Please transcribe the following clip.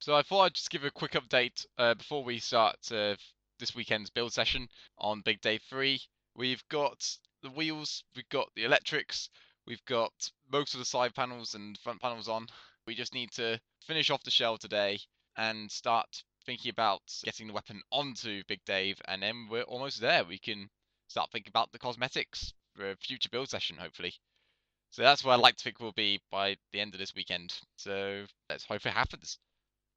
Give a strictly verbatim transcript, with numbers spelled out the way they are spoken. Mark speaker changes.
Speaker 1: So I thought I'd just give a quick update uh, before we start uh, this weekend's build session on Big Day three. We've got the wheels, we've got the electrics, we've got most of the side panels and front panels on. We just need to finish off the shell today and start thinking about getting the weapon onto Big Dave, and then we're almost there. We can start thinking about the cosmetics for a future build session, hopefully. So that's where I'd like to think we'll be by the end of this weekend. So let's hope it happens.